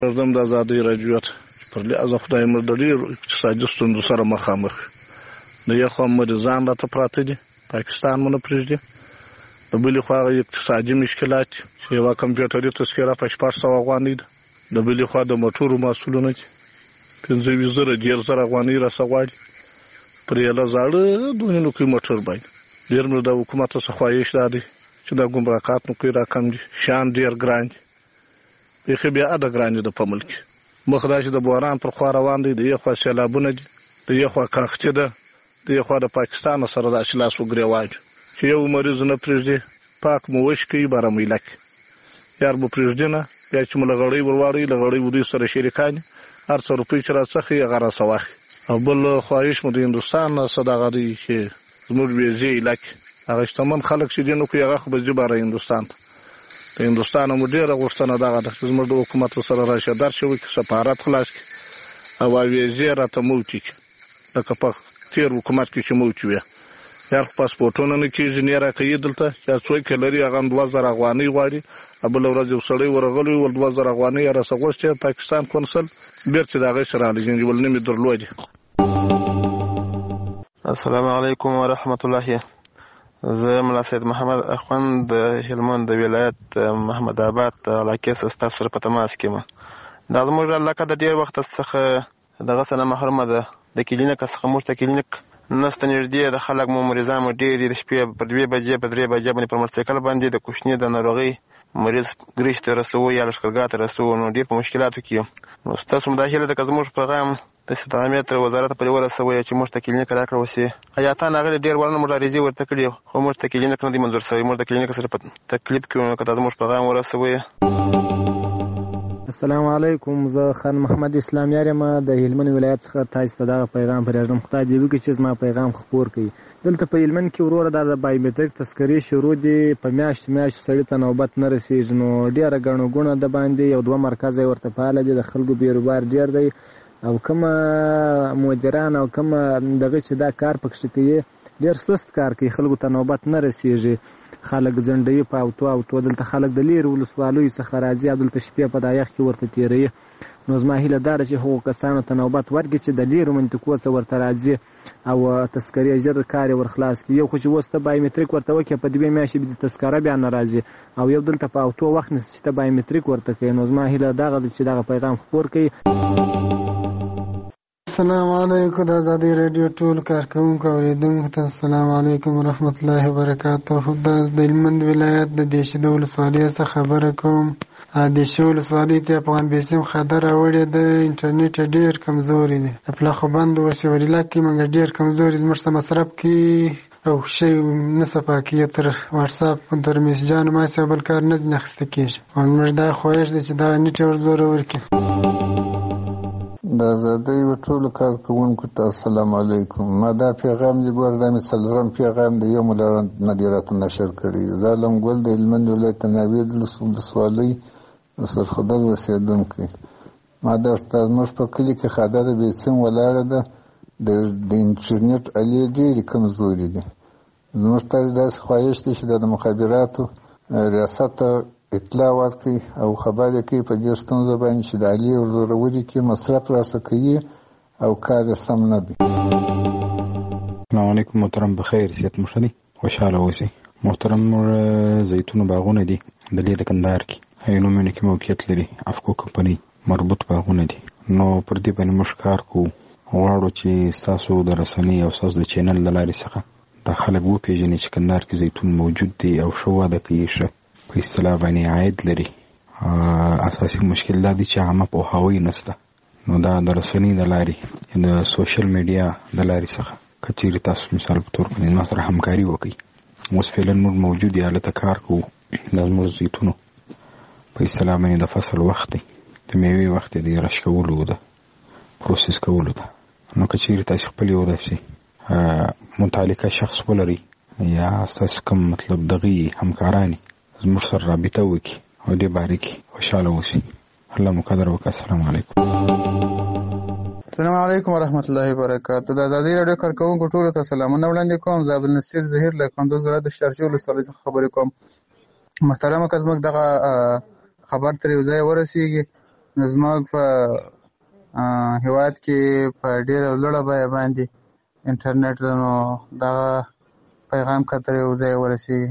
د ازادۍ راډیو پر لحاظ خدای مو د ډېرو اقتصادي ستونزو سره مخامخ د یو خوا مریضان راته پراته دي، پاکستان مو نه پرېږدي، د بلې خوا اقتصادي مشکلات چې یوه کمپیوټري تذکره په 600 افغانۍ ده، د بلې خوا د موټرو محصولونه دي 15,000 10,000 افغانۍ راڅه غواړي پر یوه زاړه دونې موټر باندې. ډېر مو د حکومت څخه خواهش دا دی چې دا ګمرکات نو کوي راکم دي، شیان ډېر ګران دي، بیخي بې حده ګران دي. د په ملک مخ دا چې د بحران پر خوا روان دی، د یو خوا سیلابونه دي، د یو خوا کاختي ده، د یو خوا د پاکستان سره داسې لاس وګرېوان چې یو مریض نه پرېږدي، پاک مو وش کوي بارمیله کې یار مو پرېږدي نه، بیا چې مو له غړۍ ورواړوي له غړۍ ودوی سره شریکان دي، هر څه روپۍ چې راڅخي هغه راڅه واخلي. او بل خواهش مو د هندوستان څه دغه دی چې زموږ ویزې علاقې هغه شتمن خلک چې دي نو کوي هغه خو به ځي باره هندوستان ته. د هندوستان مو ډېره غوښتنه دغه ده چې زموږ د حکومت سره راشه درشه وکړي، سفارت خلاص کړي او ویزې راته موټي کړي، لکه په تېر حکومت کې چې موټي وي. یار خو پاسپورټونه نه کېږي، نه یې راکوي دلته چې څوک یې لري هغه 2,000 افغانۍ غواړي، بله ورځ یو سړی ورغلی ول 2,000 افغانۍ یې راڅه غوښتې، پاکستان کنسل بېرته د هغې سره رالیږي ول نه مې درلودې. السلام علیکم ورحمت الله. زه ملا سید محمد اخوند د هلمند د ولایت محمد آباد علاقې څخه ستاسو سره په تماس کې یم. دا زموږ علاقه د ډېر وخت څخه دغه څه نه محرومه ده، د کلینیک څخه موږ ته کلینیک نسته نږدې، د خلک مو مریضان مو ډېر دي، د شپې په 2 بجې په 3 بجې باندې پر موټرسایکل باندې د کوچني د ناروغۍ مریض ګریش ته رسوو یا لښکرګاه ته رسوو، نو ډېر په مشکلاتو کې یم. نو ستاسو مداخله ده که زموږ پیغام د استعمار تر وزارت پورې ورسوي چې موږ ته کلینیک راکړل شي. حیاتان هغه ډېر ورنه موږ عریضې ورته کړي خو موږ ته کلینیک نه دی منظور شوی، موږ د کلینیک سره په تکلیف کې یو، که زموږ پیغام ورسوي. السلام علیکم، زه خان محمد اسلام یار یم د هلمند ولایت څخه تاسو ته دغه پیغام پرېږدم. خدای دې وکړي چې زما پیغام خپور کړي. دلته په هلمند کې وروره دا د بایومټریک تذکرې شروع دي، په میاشت سړي ته نوبت نه رسېږي، نو ډېره ګڼه ګوڼه د باندې 1-2 مرکز یې ورته فعاله دي، د خلکو بیروبار ډېر دی او کومه مدیران او کومه دغه چې دا کار پکښې کوي ډېر سست کار کوي، خلکو ته نوبت نه رسېږي، خلک ځنډوي په اوتو. دلته خلک د لیرې ولسوالیو څخه راځي او دلته شپې په دا یخ کې ورته تېروي. نو زما هیله دا ده چې هغو کسانو ته نوبت ورکړي چې د لیرو منطقو څخه ورته راځي او تذکرې ژر کار یې ورخلاص کړي. یو خو چې اوس ته بایومټریک ورته وکړې په 2 میاشتې به د تذکره بیا نه راځي، او یو دلته په اوتو وخت نیسي چې ته بایومټریک ورته کوي. نو زما هیله دغه ده چې دغه پیغام خپور کړي. السلام علیکم د ازادۍ راډیو ټول کارکوونکو اورېدونکو ته السلام علیکم ورحمت الله وبرکاته. دا د هلمند ولایت د دیشې د ولسوالۍ څخه خبره کوم. دیشې ولسوالۍ ته افغان بیسیم خطر راوړی د انټرنیټ ډېر کمزوري دی، د پلاخو بند اوس یو علاقه کې موږ ډېر کمزوري زموږ څه مصرف کې او شی نه صفا کېږي، تر واتساپ تر میسجانو ماسې او بل کار نه ځینې اخیسته کېږي. زموږ دا خواهش دی چې دا نیټ ور زوره ورکړي. د ازادۍ و ټولو کارکوونکو ته السلام علیکم. ما دا پیغام دی ګوره دا مې څلورم پیغام دی، یو ملا ندی راته نشر کړی. زه علم ګل د هلمند ولایت د ناوید ولسوالۍ د سرخدل اوسېدونکی. ما درته زموږ په کلي کې خاده د بیسیم ولاړه ده، د انټرنیټ الې ډېرې کمزوري دي. زموږ ته داسې خواهش دی چې د مخابراتو ریاست ته اطلاع ورکړي او خبر یې کوي په دې ستونزه باندې چې د الې ورزورولي کې مصرف راسه کوي او کار یې سم نه دی. السلام علیکم محترم، بخیر صحت مو ښه دی، خوشحاله اوسئ. محترم زیتونو باغونه دي د لې د کندهار کې عینومېنه کې موقعیت لري، افکو کمپنۍ مربوط باغونه دي. نو پر دې باندې موږ کار کوو، غواړو چې ستاسو د رسنۍ او ستاسو د چینل له لارې څخه دا خلک وپېژني چې کندهار کې زیتون موجود دی او ښه وده کوي، ښه په اصطلاح باندې عاید لري. اساسي مشکل دا دی چې عامه پوهاوی نشته. نو دا د رسنۍ د لارې د سوشل میډیا د لارې څخه که چېرې تاسو مثال په طور باندې ما سره همکاري وکړئ. اوس فعلا موږ موجود یې هلته کار کوو. دا زموږ زیتونو په اصطلاح باندې د فصل وخت دی، د میوې وخت دی، د رش کولو ده، پروسس کولو ده. نو که چېرې تاسې خپل یو داسې متعلقه شخص ولرئ یا ستاسو کوم مطلب دغه همکاران زموږ سره رابطه وکړي او دې باره کې خوشحاله اوسئ. الله مو قدر وکړه. السلام علیکم. السلام علیکم ورحمت الله وبرکاته. د ازادۍ راډیو کارکوونکو ټولو ته سلامونه وړاندې کوم. زه عبدالنصیر ظهیر له کندوز ولایت د شارجې ولسوالۍ څخه خبرې کوم. محترمه که زموږ دغه خبر تر یو ځایه ورسېږي زموږ په هیواد کې په ډېره لوړه بیه باندې انټرنیټ ده، نو دغه پیغام کتر یو ځای ورسېږي.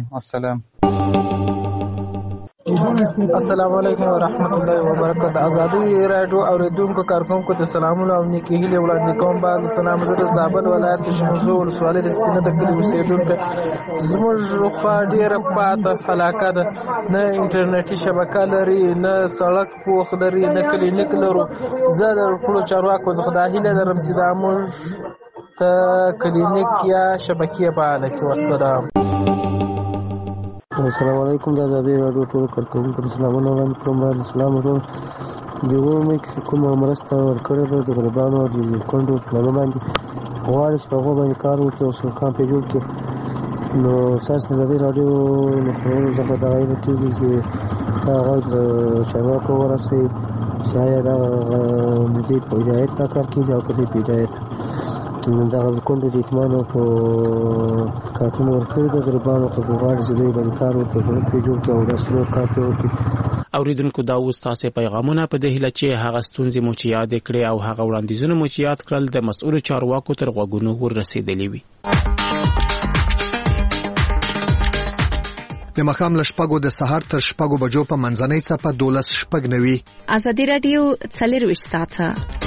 السلام علیکم ورحمت الله وبرکاته. ازادي رادیو اوریدونکو کارکونکو ته سلامونه او نیکې هیلې وړاندې کوم. باندې سلام زه د زابل ولایت شمزو ولسوالۍ د سپینه د کلي اوسېدونکی. زموږ خوا ډېره پاته علاقه ده، نه انټرنیټي شبکه لري، نه سړک پوخ لري، نه کلینیک لرو. زه د ټولو چارواکو څخه دا هیله لرم چې دا موږ ته کلینیک یا شبکې فعاله کړي. والسلام. السلام علیکم. د ازادي رادیو ټول کارکونکو ته سلامونه وړاندې کوم. باندې سلام وکړم. د ومې کومه مرسته ورکړې ده د غریبانو او د کونډو پلانو باندې غواړي چې په هغو باندې کار وکړي او سرکان پرې جوړ کړي. نو ستاسو د ازادي رادیو له خبرونو څخه دا ویل کېږي چې دا غږ د چارواکو ورسوي چې آیا دا د دې په هدایت دا کار کېږي او که دې په هدایت دغه کونډو د یتیمانو په کارټونه ورکړي د غریبانو ته غواړي چې دوی باندې کار وکړي، سړک پرې جوړ کړي او داسې نور کار پرې وکړي. اوریدونکو دا اوس تاسې پیغامونه په دې هیله چې هغه ستونزې مو چې یادې کړې او هغه وړاندیزونه مو چې یاد کړل د مسؤلو چارواکو تر غوږونو ورسېدلي وي. د ماښام له 6 د سهار تر 6 بجو په منځنۍ څپه 12:09. ازادي رادیو 24 ساعته.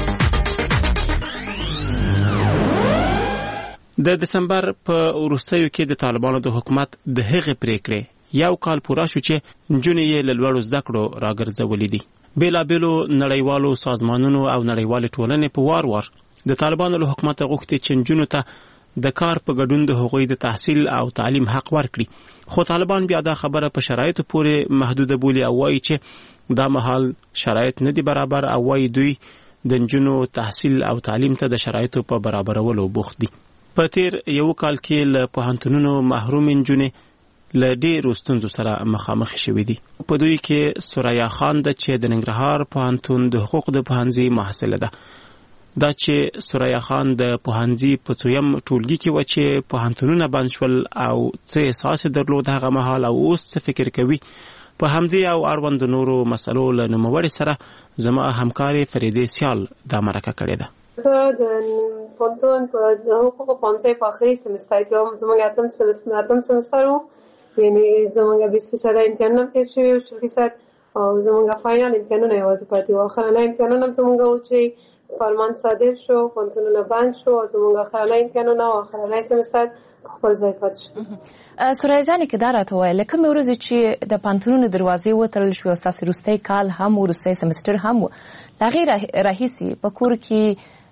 د دسمبر په وروستیو کې د طالبانو د حکومت د هغې پریکړې یو کال پوره شو چې نجونې یې له لوړو زده کړو راګرځولې دي. بېلابېلو نړیوالو سازمانونو او نړیوالې ټولنې په وار وار د طالبانو له حکومته غوښتي چې نجونو ته د کار په ګډون د هغوی د تحصیل او تعلیم حق ورکړي. خو طالبان بیا دا خبره په شرایطو پورې محدوده بولي او وایي چې دا مهال شرایط نه دي برابر او وایي دوی د نجونو تحصیل او تعلیم ته د شرایطو په برابرولو بوخت دي. په تیر یو کال کې له پوهنتونونو محروم نجونې له ډېرو ستونزو سره مخامخ شوې دي. په دوی کې سوریا خان ده چې د ننګرهار پوهنتون د حقوق د پوهنځي محصله ده. دا چې سوریا خان د پوهنځي په 3م ټولګي کې و چې پوهنتونونه بند شول او څه احساس درلود هغه مهال او اوس څه فکر کوي، په همدې او اړوند نورو مسلو له نوموړي سره زما همکارې فریدې سیال دا مرکه کړې ده. زه د پوهنتون په حقوقو پوهنځي په آخري سمستر کې وم. زموږ اتم سمستر و، یعنې زموږ 20% امتحانونه تېر شوي و، 40% او زموږ فاینل امتحانونه یوازې پاتې وو. آخرنی امتحانونه هم زموږ و چې فرمان صادر شو، پوهنتونونه بند شو او زموږ آخرنی امتحانونه او آخرنی سمستر خپل ځای پاتې شو. سوریا جانې که دا راته ووایه له کومې ورځې چې د پوهنتونونو دروازې وتړل شوې او ستاسې وروستی کال هم وروستی سمستر هم و، د هغې راهیسې په کور کې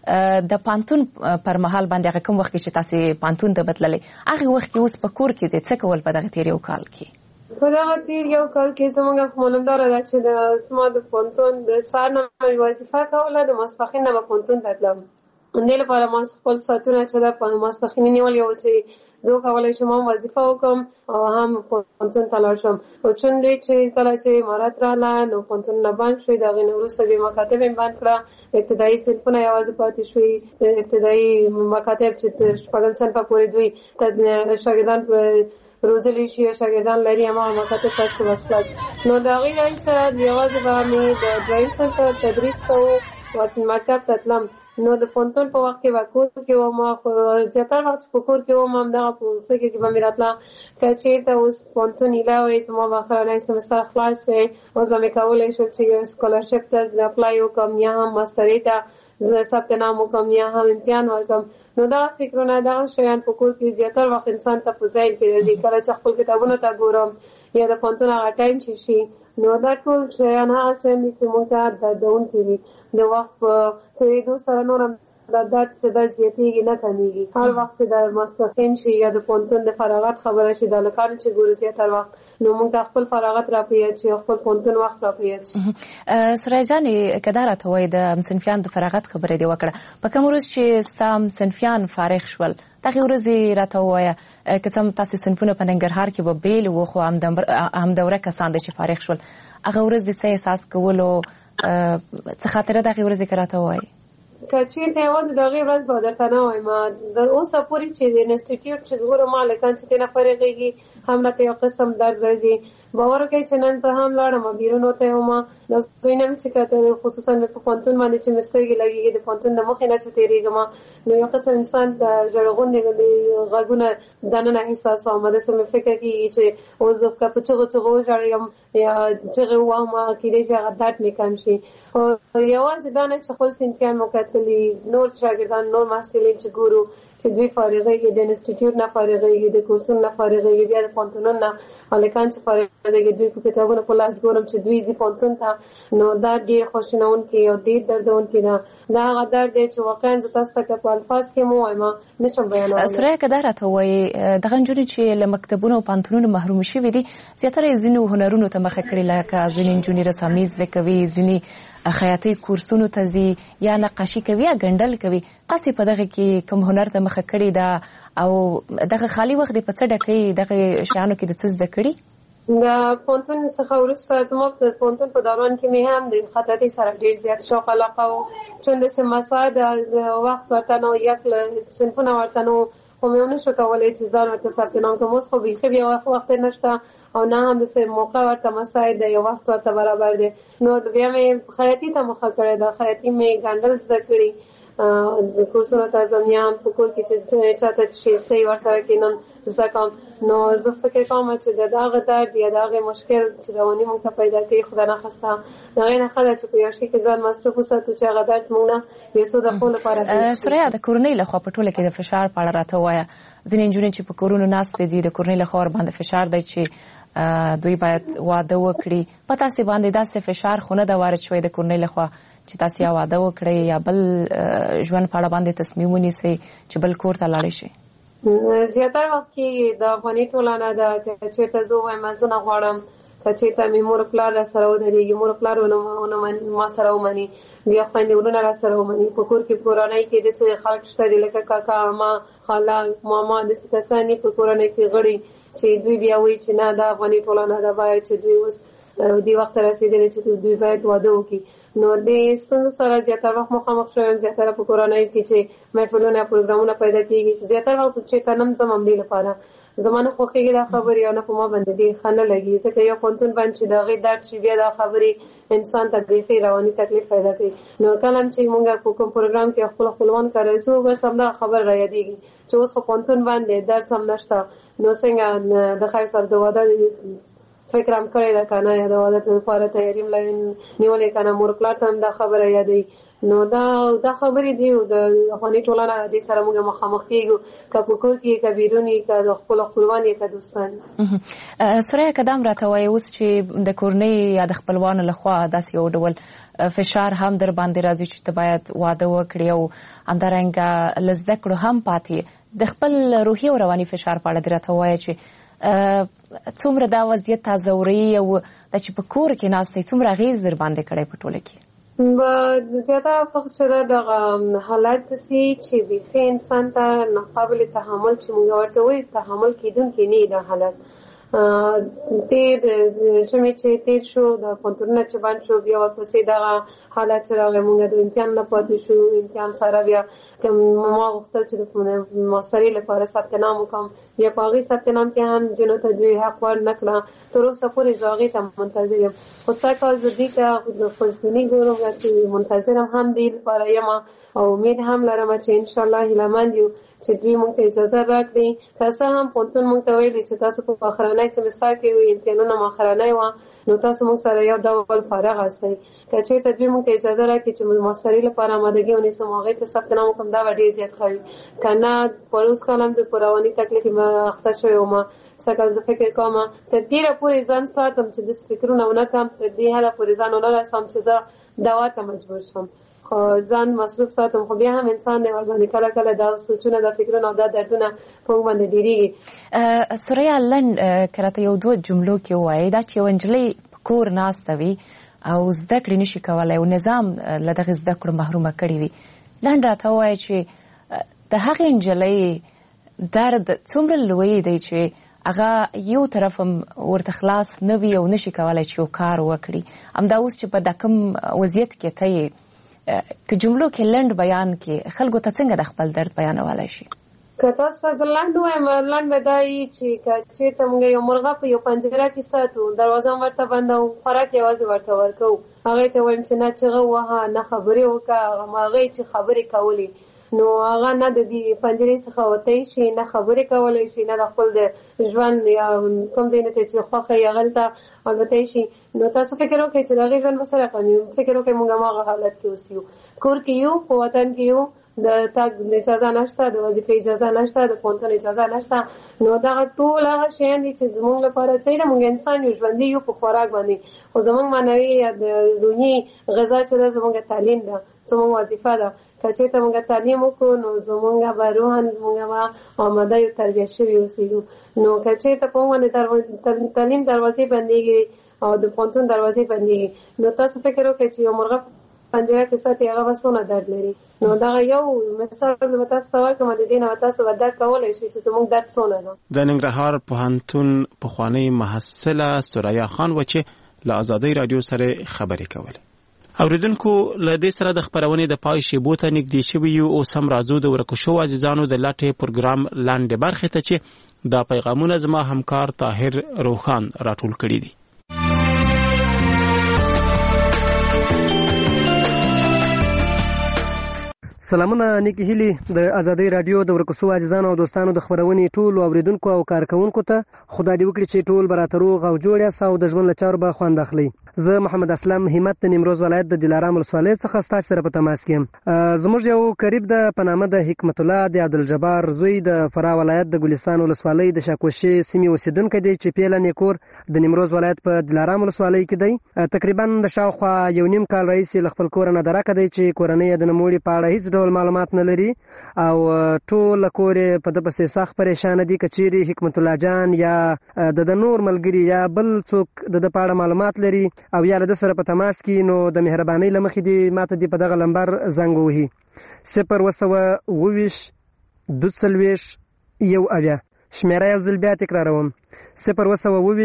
د پوهنتون پر مهال باندې هغه کوم وخت کې چې تاسې پوهنتون ته بتللې هغه وخت کې اوس په کور کې د څه کول په دغه تېر یو کال کې؟ په دغه تېر یو کال کې زموږ معلومداره ده چې زما د پوهنتون د سهار نه مې وظیفه کوله، د ماسپښین نه به پوهنتون ته تلم. دې لپاره ما خپل ساعتونه چې ده په ماسپښین نیولي وو چې زه وکولی شم هم وظیفه وکړم او هم پوهنتون ته لاړ شم. خو چون دی چې کله چې امارات راغله نو پوهنتونونه بند شوي، د هغې نه وروسته بیا مکاتب یې بند کړه، ابتدایي صنفونه یوازې پاتې شوي. ابتدایي مکاتب چې تر 6م صنفه پورې دوی شاګردان روزلی شي یا شاګردان لري هماغه مکاتب ته وصلت. نو د هغې راهیسه یوازې به مې د 2م صنف تدریس کوو، مکتب ته تلم. نو د پوهنتون په وخت کې به کور کې وم، خو زیاتره وخت په کور کې وم همدغه په فکر کې به مې راتله که چېرته اوس پوهنتون ایله وی زما به آخرنی سمستر خلاص وی، اوس به مې کولی شول چې یو سکالرشپ ته اپلای وکړم یا هم ماسترۍ ته زه ثبت نام وکړم یا هم امتحان ورکړم. نو دغه فکرونه دغه شیان په کور کې زیاتره وخت انسان ته په ذهن کې راځي. کله چې خپل کتابونو ته ګورم یا د پوهنتون هغه ټایم چې شي نو دا ټول شیان هغه شیان دي چې موږ ته دردونکي دي. د وخت په تېرېدو سره نور هم دا درد چې دا زیاتېږي نه کمیږي. هر وخت چې د ماسپښین شي یا د پوهنتون د فراغت خبره شي د هلکانو چې ګورو زیاتره وخت نو موږ ته خپل فراغت را په یاد شي او خپل پوهنتون وخت را په یاد شي. سوریا جانې که دا راته وایي د صنفیانو د فراغت خبره دې وکړه، په کوم ورځ چې ستا صنفیان فارغ شول دغې ورځې راته ووایه که څه تاسې صنفونه په ننګرهار کې به بېل وو خو همدوره کسان دي چې فارغ شول، هغه ورځ دې څه احساس کولو، څه خاطره دغې ورځې که راته ووایي؟ که چېرته یوازې د هغې ورځ به درته نه وایم، تر اوسه پورې چې د انسټیټیوټ چې ګورم هلکان چې ترېنه فارغېږي هم راته یو قسم درد راځي باور کوي چې نن زه هم لاړم بیرون وته هم نو دوی نه چې کته خصوصا په پونتون باندې چې مستګي لګي د پونتون د مخ نه چې تیریږم نو یو قسم انسان د جړغون دی غږونه دنه احساس آمده سم فکر کوي چې اوس د په چغو ژړم یا چې وامه کېږي چې هغه درد مې کم شي او یوازې دا نه چې خپل سنتیان مو کتلي نور شاګردان نور محصلین چې ګورو چې دوی فارغېږي د انسټیټیوټ نه فارغېږي د کورسونو نه فارغېږي بیا د پونتونونو نه هلکان چې فارغېږي دوی په کتابونو په لاس ګورم چې دوی ځي پونتون ته نو دا ډېر خوشنونکی او ډېر دردونکی ده دا هغه درد دی چې واقعا زه تاسو ته په الفاظ کې مو وایم نشم بیانولی. سوریا که دا راته ووایي دغه نجونې چې له مکتبونو او پوهنتونونو محروم شوي دي زیاتره یې ځینو هنرونو ته مخه کړې لکه ځینې نجونې رسامي زده کوي ځینې خیاطۍ کورسونو ته ځي یا نقاشي کوي یا ګنډل کوي تاسې په دغه کې کوم هنر ته مخه کړې ده او دغه خالي وخت یې په څه ډکوي دغه شیانو کې د څه زده کړي؟ د پونتون څخه وروسته زما د پونتون په دوران کې مې هم د خطاطۍ سره ډېر زیات شوق علاقه و چون داسې مساعد وخت ورته نه یک صنفونه ورته نه خو مې ونه شو کولی چې ځان ورته ثبت نام کړم اوس خو بیخي بیا وخت نشته او نه هم داسې موقع ورته مساعد دی یو وخت ورته برابر دی نو بیا مې خیاطي ته مخه کړې ده خیاطي مې ګنډل زده کړي د کورسونو ته ځم یا هم په کور کې چې چاته ښایسته ورسره کینم زده کوم نو زه فکر کوم چې د دغه درد یا د هغې مشکل چې رواني موږ ته پیدا کوي خدای نخواسته د هغې نه ښه ده چې په یو شي کې ځان مصروف وساتو چې هغه درد موږ نه یو څه د ښو لپاره سوریا د کورنۍ لخوا په ټوله کې د فشار په اړه راته ووایه ځینې نجونې چې په کورونو ناستې دي د کورنۍ لخوا ورباندې فشار دی چې دوی باید واده وکړي په تاسې باندې داسې فشار خو نه ده وارد شوی د کورنۍ لخوا چې تاسې یا واده وکړئ یا بل ژوند په اړه باندې تصمیم ونیسئ چې بل کور ته لاړئ شئ؟ زیاتره وخت کې د افغاني ټولنه ده که چېرته زه ووایم زه نه غواړم که چېرته مې مور پلار را سره ودرېږي مور پلار ما سره ومني بیا خویندې ورونه را سره ومني په کور کې کورنۍ کې داسې خلک شته دي لکه کاکا عمه خاله ماما داسې کسان دي په کورنۍ کې غړي چې دوی بیا وایي چې نه دا افغاني ټولنه ده باید چې دوی اوس دې وخت رسېدلي چې دوی باید واده وکړي نو د ستونزو سره زیاتره وخت مخامخ شوم زیاتره په کورنۍ کې چې محفلونه پروګرامونه پیدا کېږي زیاتره وخت چې کنم زم هم دې لپاره زما نه خوښېږي دا خبرې او نه په ما باندې ډېر ښه نه لګي ځکه یو پوهنتون باندې چې د هغې درد شي بیا دا خبرې انسان ته بیخي رواني تکلیف پیدا کوي نو کله هم چې موږ په کوم پروګرام کې خپل خپلوان کار کوو بس همدغه خبر را یادېږي چې اوس خو پوهنتون باندې درس هم نشته نو څنګه د خیر سره د واده فکر هم کړی ده که نه یا د واده لپاره تیاري نیولې که نه مور پلار ته هم دا خبره یادوي نو دا خبرې دي د افغاني ټولنه د دې سره موږ مخامخ کېږو که په کور کې که بیرون یې که د خپلو خپلوان یې که دوستان سوریا که دا هم راته وایي اوس چې د کورنۍ یا د خپلوانو لخوا داسې یو ډول فشار هم در باندې راځي چې ته باید واده وکړې او همدارنګه له زده کړو هم پاتې د خپل روحي او رواني فشار په اړه دې راته ووایه چې څومره دا وضعیت تازوري او دا چې په کور کې ناست دی څومره اغېز در باندې کړی په ټوله کې زیاته وخت چې دغه حالت داسې چې بیخي انسان ته ناقابل تحمل چې موږ ورته وایو تحمل کېدونکی نه دا حالت تیر ژمی چې تیر شو د پوهنتونونه چې بند شو بیا ورپسې دغه حالت چې راغی موږ د امتحان نه پاتې شو امتحان سره بیا ما غوښتل چې د ماسترۍ لپاره ثبت نام وکړم بیا په هغې ثبت نام کې هم جنو ته دوی حق ور نه کړه تر اوسه پورې زه هغې ته منتظر یم خو سږ کال زه دې ته د خپلتوني ګورم چې منتظر هم دې لپاره یم او امید هم لرم چې انشاءالله هیلهمند یو چې دوی موږ ته اجازه راکړي که څه هم پوهنتون موږ ته ویلي چې تاسو په آخرنی سمستر کې وي امتحانونه هم آخرنی وه نو تاسو موږ سره یو ډول فارغ هستئ که چېرته دوی موږ ته اجازه راکړي چې ماسترۍ لپاره آمادګي ونیسم هغې ته ثبت نام وکړم دا به ډېر زیات ښه وي که نه په اوس کال هم زه په رواني تکلیف اخته شوې وم سږ زه فکر کوم تر ډېره پورې ځان ساتم چې داسې فکرونه ونه کړم تر دې حده پورې ځان ونه رسوم چې زه دوا ته مجبور شم خو ځان مصروف ساتم خو بیا هم انسان دی ورباندې کله کله دا سوچونه دا فکرونه او دا دردونه په موږ باندې ډېرېږي سوریا لنډ که راته یو دوه جملو کې ووایي دا چې یو نجلۍ په کور ناسته وي او زده کړې نشي کولی او نظام له دغې زده کړو محرومه کړې وي لنډ راته ووایي چې د هغې نجلۍ درد څومره لوی دی چې هغه یو طرف هم ورته خلاص نه وي او نشي کولی چې یو کار وکړي همدا اوس چې په دا کوم وضعیت کې ته یې که جملو کې لنډ بیان کې خلکو ته څنګه د خپل درد بیانولی شي که تاسو ځلند وایم لاند به دا وي چې که چېرته موږ یو مرغه په یو پنجره کې ساتو دروازه ورته بندوو خوراک یوازې ورته ورکوو هغې ته وایم چې نه چغه ووهه نه خبرې وکړه هغې چې خبرې کولې نو هغه نه د دې پنجرې څخه وتی شي نه خبرې کولی شي نه د خپل د ژوند یا کوم ځای نه چې خوښه یې هغلته الوتی شي نو تاسو فکر وکړئ چې د هغې ژوند به څه رقم وي فکر وکړئ موږ هماغه حالت کې اوس یو کور کې یو په وطن کې یو د تګ اجازه نشته د وظیفې اجازه نشته د پوهنتون اجازه نشته نو دغه ټول هغه شیان دي چې زموږ لپاره څه دي موږ انسان یو ژوندي یو په خوراک باندې خو زموږ معنوي یا د روحي غذا چې ده زموږ تعلیم ده زموږ وظیفه ده که چېرته موږ تعلیم وکړو نو زموږ به روحاً موږ به آماده یو تربیه شوي اوسېږو نو که چېرته په موږ باندې تعلیم دروازې بندېږي او د پوهنتون دروازې بندېږي نو تاسو فکر وکړئ چې یو مرغه پنجره کې ساتي هغه به څونه درد لري نو دغه یو مثال به تاسو ته ورکړم د دې نه به تاسو به درک کولی شئ چې زموږ درد څونه ده د ننګرهار پوهنتون پخوانۍ محصله سریا خان و چې له ازادۍ راډیو سره خبرې کولې اوریدونکو له دې سره د خپرونې د پای شیبو ته نږدې شوي یو اوس هم راځو د ورکو شوو عزیزانو د لټې پروګرام لاندې برخې ته چې دا پیغامونه زما همکار طاهر روخان راټول کړي دي سلامونه نیکی هیلی د ازادۍ رادیو د ورکو شوو عزیزانو او دوستانو د خبرونې ټولو اوریدونکو او کارکونکو ته خدای دې وکړي چې ټول به راته روغ او جوړ یاست او د ژوند له چارو به خوند اخلئ زه محمد اسلم همت د نیمروز ولایت د دلارام ولسوالۍ څخه ستاسو سره په تماس کې یم زموږ یو قریب د په نامه د حکمت الله د عبدالجبار زوی د فراه ولایت د ګلستان ولسوالۍ د شاکوشي سیمې اوسیدونکی دی چې پیله نیکور د نیمروز ولایت په دلارام ولسوالۍ کې دی تقریبا د شاوخوا یو نیم کال راهیسې له خپل کوره نه درکه دی چې کورنۍ یې د نوموړي په اړه هیڅ ډول معلومات نه لري او ټول کور یې په ده پسې سخت پریشانه دي که چیرې حکمت الله جان یا د نور ملګري یا بل څوک د ده په اړه معلومات لري او یا له ده سره په تماس کې نو د مهربانۍ له مخې دې ماته دې په دغه لمبر زنګ ووهي 0 2 1 شمیره یو ځل بیا تکراروم 0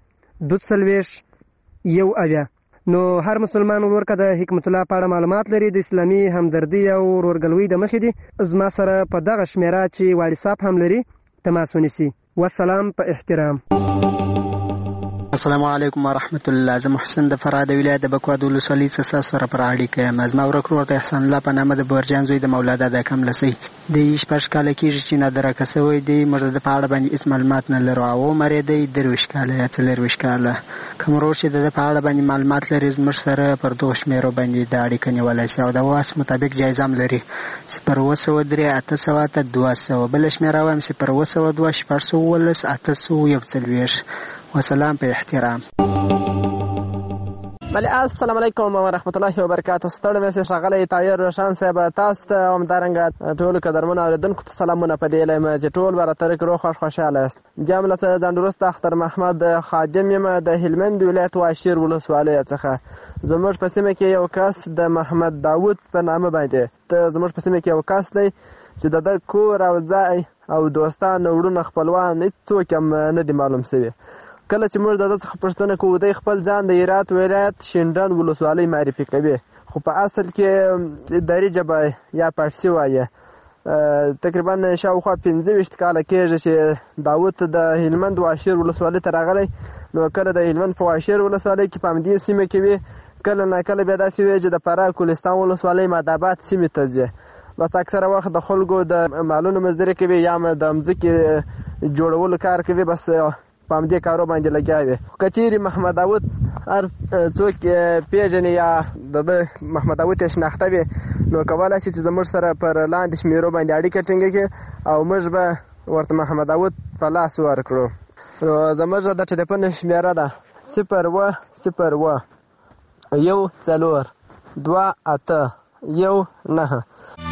2 1 نو هر مسلمان ورور که د حکمت الله په اړه معلومات لري د اسلامي همدردي او ورورګلوۍ د مخې دي زما سره په دغه شمیره چې واټساپ هم لري تماس ونیسي والسلام په احترام السلام علیکم ورحمت الله زه محسن د فراه د ولایت د بکواد ولسوالۍ څخه سره پر اړیکه یم زما ورک ورور د احسان الله په نامه د بورجان زوی د مولادا د کم لسی د 16 کاله کېږي چې نادره کسوی دی موږ د په اړه باندې هیڅ معلومات نه لرو او عمر یې دی 23 کاله یا 24 کاله کوم ورور چې د په اړه باندې معلومات لري زموږ سره پر دوه شمیرو باندې د اړیکه نیولی شي او د واس مطابق جایزه هم لري 0 200 بل شمیره وایم 0 2 6 801 وسلام په احترام بله السلام علیکم ورحمت الله وبرکاته ستړی مې ښاغلی طاهر روشان صاحب تاسو ته همدارنګه ټولو قدرمنو اورېدونکو ته سلامونه په دې یم چې ټول به راته روغ خوښ خوشحاله یاست بیا هم له ځان وروسته اختر محمد خادم یم د هلمند ولایت واشیر ولسوالۍ څخه زموږ په سیمه کې یو کس د محمد داود په نامه باندې زموږ په سیمه کې یو کس دی چې د ده کور او ځای او دوستان وروڼه خپلوان هېڅوک هم نه دي معلوم شوي کله چې موږ د ده څخه پوښتنه کوو دی خپل ځان د هرات ولایت شینډنډ ولسوالۍ معرفي کوي خو په اصل کې دري ژبه یا پارسي وایي تقریبا شاوخوا 25 کاله کېږي چې داود د هلمند واشیر ولسوالۍ ته راغلی نو کله د هلمند په واشیر ولسوالۍ کې په همدې سیمه کې وي کله ناکله بیا داسې وي چې د فراه ګلستان ولسوالۍ مادآباد سیمې ته ځي بس اکثره وخت د خلکو د مالونو مزدوري کوي یا د مځکې جوړولو کار کوي بس په همدې کارو باندې لګیا وي که چیرې محمد داود هر څوک پیژني یا د ده محمد داود یې شناخته وي نو کولی شي چې زموږ سره پر لاندې شمیرو باندې اړیکه ټینګه کړي او موږ به ورته محمد داود په لاس ورکړو نو زموږ د ټلیفون شمیره ده 0 1 2 8 1 9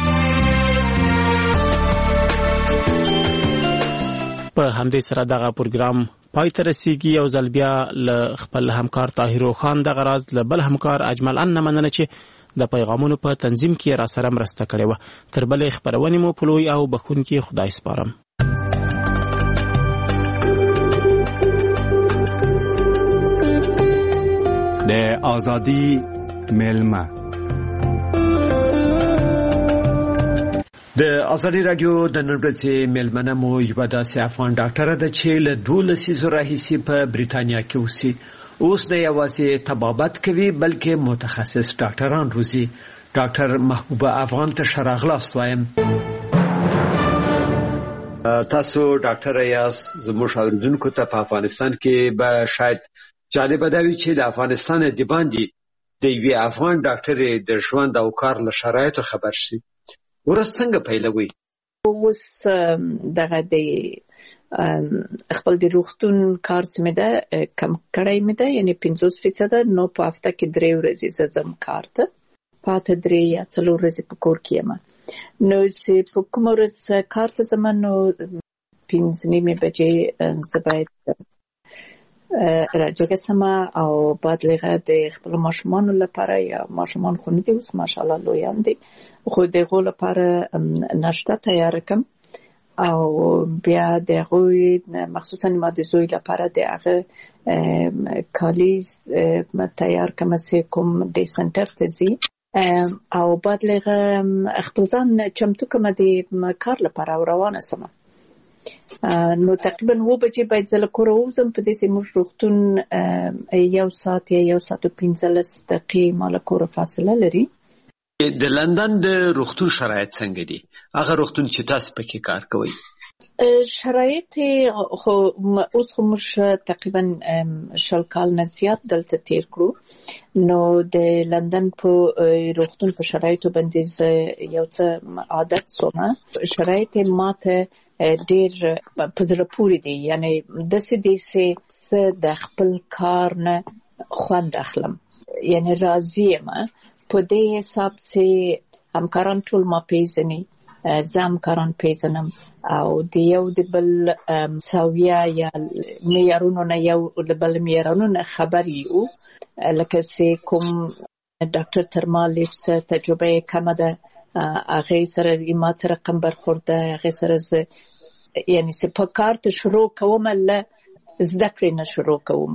په همدې سره دغه پروګرام پای ته رسیږي یو ځل بیا له خپل همکار طاهر روخان دغه راز له بل همکار اجمل ان نه مننه چې د پیغامونو په تنظیم کې را سره مرسته کړې وه تر بلې خپرونې مو په لوی او بخښونکي خدای سپارم د ازادي ملمه د ازادي رادیو د نن ورځې مېلمنه مو یوه داسې افغان ډاکټره ده چې له 12 لسیزو راهیسې په بریتانیا کې اوسي. اوس نه یوازې طبابت کوي بلکې متخصص ډاکټران روزي. ډاکټر محبوبه افغان ته ښه راغلاست وایم. تاسو ډاکټره یاست. زموږ اوریدونکو ته په افغانستان کې به شاید جالبه دا وي چې د افغانستان د باندې د یوې افغان ډاکټرې د ژوند او کار له شرایطو خبر شي. ورځ څنګه پیلوي؟ اوس دغه د خپل د روغتون کار سمه ده کم کړای مې ده، یعنی 50% نو په هفته کې 3 ورځې زم کار ته پاتې 3 یا 4 ورځې په کور کې یم. نو چې په کوم ورځ کار ته زم نو 5:30 بجې زباید راجګه سما او بعد لغه د خپل ماشومان لپاره یا ماشومان خو نه دي اوس ماشاءالله لویان دي خو دغه لپاره ناشته تیار کوم او بیا دغه مخصوصا ما د زوی لپاره دغه کالیز تیار کوم چې کوم د سنټر ته زی او بعد لغه خپل ځان چمتو کوم د کار لپاره روانه سم. نو تقریبا 9 بجې باید زه له کوره ووځم. په دې موږ روغتون 1 ساعت یا 1 ساعت و 15 دقیقې ما له کوره فاصله لري. د لندن د روغتون شرایط څنګه دي؟ هغه روغتون چې تاسو پکې کار کوئ. شرایط خو اوس خو موږ تقریبا 10 کال نه زیات دلته تیر کړو. نو د لندن په روغتون په شرایطو باندې یو څه عادت سومه. شرایط ماته ډیر په زړه پورې دي، یعنی داسې دي چې د خپل کار نه خوند اخلم، یعنی راضي یم په دې حساب چې همکاران ټول ما پیژني، زه همکاران پیژنم او د یو د بل ساویه یا معیارونو نه یو د بل معیارونو نه خبر یو. لکه چې کوم ډاکټر تر ما لږ تجربه کمه ده هغه سره ما سره کم برخورده، هغه سره یعنی چې په کار ته شروع کوم له زده کړې نه شروع کوم.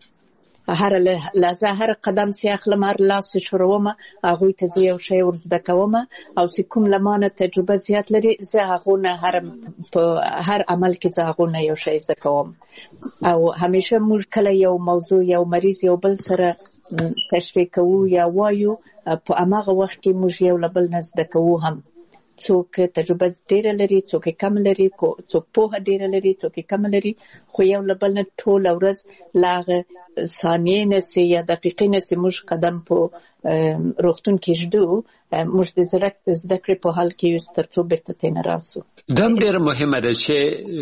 هر لحظه هر قدم چې اخلم هر لاس شروعوم هغه ته یو شی ورزده کوم او چې کوم لمانه تجربه زیات لري زه هغه نه په هر عمل کې زه هغه نه یو شی زده کوم. او همیشه موږ کله یو موضوع یو مریض یو بل سره تشریح کوو یا وایو په هغه وخت کې موږ یو بل نه زده کوو. هم څوک تجربه ډیره لري، څوک کم لري، څوک پوهه ډیره لري، څوک کم لري، خو یو بل نه ټول ورځ لاغه ثانیې نه سي یا دقیقې نه سي موږ قدم په روغتون کې جدو موږ د زده کړې په حال کې یو سترڅو بیرته تین راسو. دا ډیره مهمه ده چې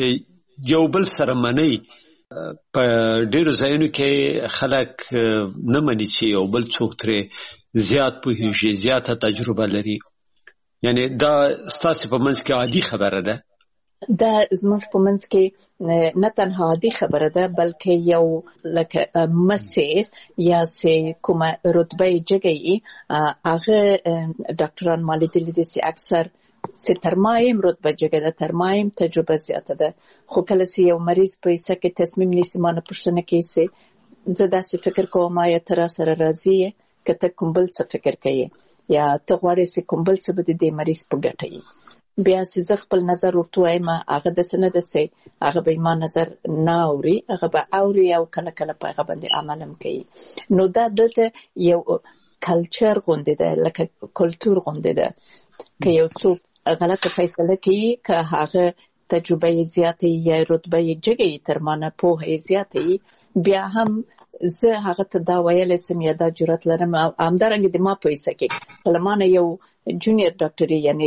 یو بل سره منی. په ډیرو ځایونو کې خلک نه مني چې یو بل څوک ترې زیات پوهیږي، زیاته تجربه لري. یعنی دا ستاسو په منځ کې عادي خبره ده؟ دا زموږ په منځ کې نه تنها عادي خبره ده بلکې یو لکه مسیر یا سه کومه رتبه جګی هغه ډاکټران مالي دي چې اکثر چې ترمایم رتبه جګه ده، ترمایم تجربه زیاته ده. خو کله چې یو مریض په ایسه کې تصمیم نیسي مانه پوښتنه کوي چې زه داسې فکر کوم یا تر سره راضي که ته کوم بل څه فکر کوي یا ته غواړې چې کوم بل څه به د مریض په ګټه وي. بیا چې زه خپل نظر ورته وایم هغه داسې نه ده چې هغه به ما نظر نه اوري، هغه به اوري او کله کله په هغه باندې عمل هم کوي. نو دا دلته یو کلچر غوندې ده، لکه کلتور غوندې ده که یو څوک غلطه فیصله کوي که هغه تجربه زیاته یا رتبه جګه تر مانه پوهه زیاته بیا هم زه هغه ته دا ویل سم یا دا جرأت لرم. همدارنګه د ما په ایسه کې کلمانه یو جونیئر ډاکټر یعنی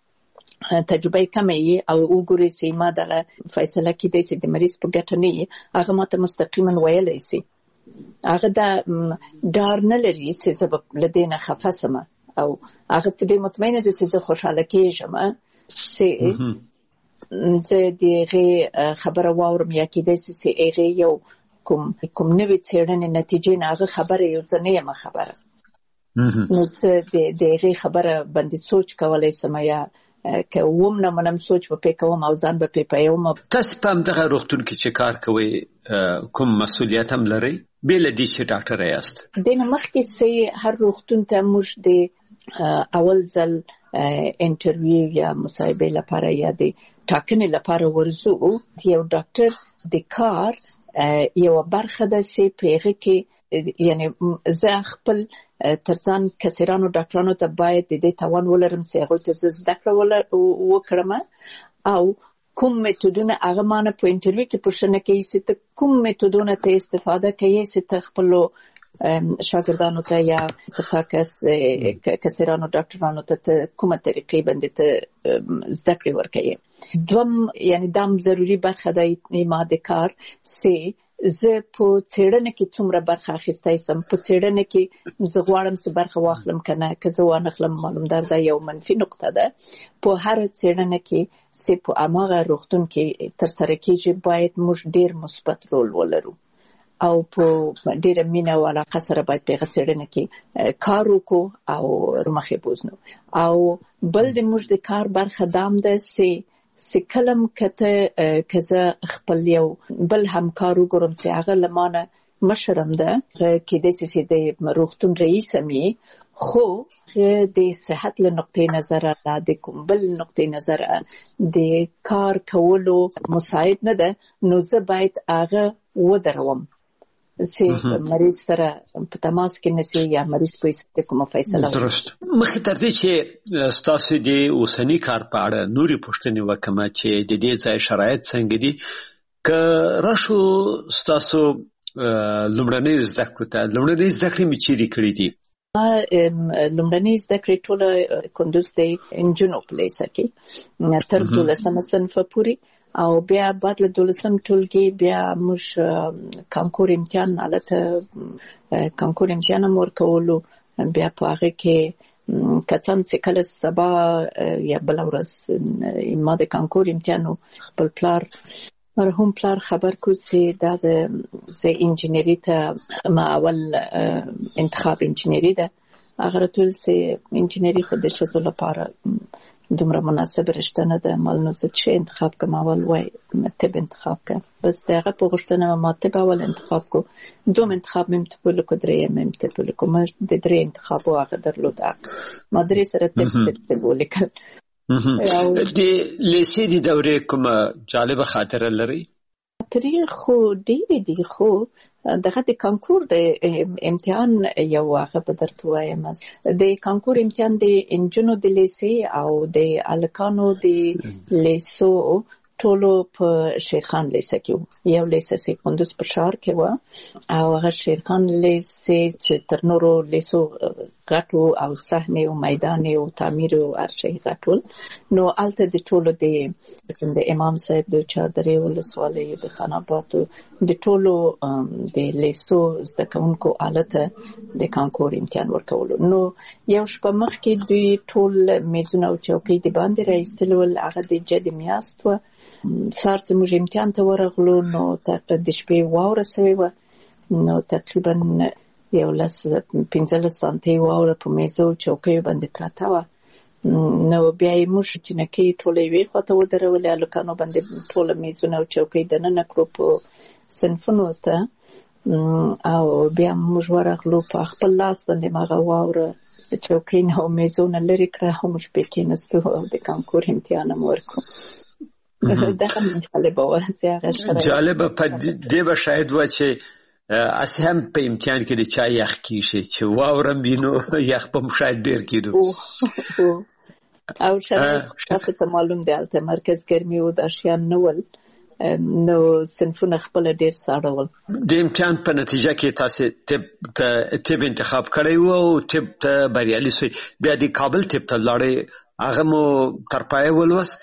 تجربه کمه او وګوري چې ما دغه فیصله کړي چې د مریض په ګټه نه هغه ماته مستقیما ویلای شي. هغه دا ډار نه لري چې زه به لدینه خفه سم او هغه په دې مطمئنه ده چې زه خوشاله کېږم چې زه دغه خبره واورم یا کېدای شي چې هغه یو کوم نوې څېړنې نتیجې نه هغه خبره یو ځنه یم خبره نو زه دغه خبره باندې سوچ کولای سم یا که ووم نه منم سوچ به کوم او ځان به پیاوم. تاسو په دغه روغتون کې چې کار کوئ کوم مسؤلیت هم لرئ بل دې چې ډاکټر یاست؟ د مخکې سي هر روغتون ته موږ د اول ځل انټرویو یا مصاحبه لپاره یا د ټاکنې لپاره ورزو یو ډاکټر د کار یو برخه ده چې پیغه کې یعنی زه خپل ترڅان کسرانو ډاکټرانو ته باید د دې توان ولرم چې هغه ته زده کړه وکړم او کوم میتودونه هغه مانه په انټرویو کې پوښتنه کوي چې ته کوم میتودونه ته استفاده کوي چې ته خپل شاګردانو ته یا کسرانو ډاکټرانو ته کومه طریقې باندې ته زده کړې ورکوي. دوم یعنی دام ضروری برخه ده ما د کار چې زه په څېړنه کې څومره برخه اخیستی سم په څېړنه کې زه غواړم چې برخه واخلم که نه که زه وانخلم معلومدار ده یو منفي نقطه ده په هر څېړنه کې چې په هماغه روغتون کې ترسره کېږي باید موږ ډېر مثبت رول ولرو او په ډېره مینه او علاقه سره باید په هغه څېړنه کې کار وکړو او مخې بوځنو. او بل د موږ د کار برخه دام ده چې کلم که زه خپل یو بل همکار وګورم چې هغه له مانه مشرم ده کېدای شي چې د روغتون رئیس هم یې خو د صحت له نقطې نظره د کوم بل نقطې نظره د کار کولو مساعد نه ده نو زه باید هغه ودروم چې مریض سره په تماس کې نشي یا مریض په هیڅ کومه فیصله درست. مخکې تر دې چې ستاسو د اوسني کار په اړه نورې پوښتنې وکړم چې د دې ځای شرایط څنګه دي که راشو ستاسو لومړنۍ زده کړې ته لومړنۍ زده کړې مې چیرې کړې دي؟ لومړنۍ زده کړې ټوله کندوز د نجونو په لیسه کې تر 12مه صنفه پورې او بیا بعد له 12م ټولګي بیا موږ کانکور امتحان حالته کانکور امتحان هم ورکولو بیا په هغه کې کڅم چې کله سبا یا بل ورځ ما د کانکور امتحان خپل پلار مرحوم پلار خبر کو چې دا د انجینری ته ما اول انتخاب انجینری ده هغه ټول چې انجینری خو د شذو لپاره دومره مناسب رشته نه ده معلومه زه چې انتخاب کوم اول وای طب انتخاب کوم بس دغه په غوښتنه ما طب اول انتخاب کو دوم انتخاب مم ته په لکه درې مم ته په لکه ما د درې انتخاب واغه درلود ما درې سره طب ولیکل. د لیسې د دورې کومه جالبه خاطره لري؟ تاریخ خو ډېرې دي خو دغه د کانکور د امتحان یو واقع په درته وایم د کانکور امتحان د انجونو د لیسې او د الکانو د لیسو ټولو په شیرخان لیسه کې یو لیسه چې کندوز په ښار کې و او هغه شیرخان لیسه چې تر نورو لیسو غټو او صحنه او میدان او تعمیر او ارشي غټول نو الته د ټولو د امام صاحب د چادرې ولسوالۍ د خاناباد د ټولو د لیسو زده کوونکو آلته د کانکور امتحان ورکول نو یو شپه مخکې دوی ټول میزونه او چوکۍ د باندې راایستلول هغه د جدي میاشت و سار چې موږ امتحان ته ورغلو نو د شپې واوره سوې وه نو تقریبا 15 سانتي واوره په میزو چوکیو باندې پراته وه نو بیا یې موږ جنکۍ ټوله یوې خواته ودرولې هلکانو باندې ټوله میزونه او چوکۍ دننه کړو په صنفونو ته او بیا موږ ورغلو په خپل لاس باندې مغه واوره چوکۍ نه او میزونه لرې کړه او موږ پې کېناستو او د کانکور امتحان هم ورکړو. دغه جالبه وه چې هغه جالبه په دې به شاید وه چې اسی هم په امتحان کې د چا یخ کیږي چې واورم بینو یخ په شاید ډیر کېدو او شاید تاسو ته معلوم دی البته مرکز ګرمي او د اشیان نه ول نو صنفونه خپل ډیر ساړه ول. د امتحان په نتیجه کې تاسو طب انتخاب کړی وو او طب ته بریالي شوي بیا د کابل طب ته لاړې هغه مو تر پایه ولوست؟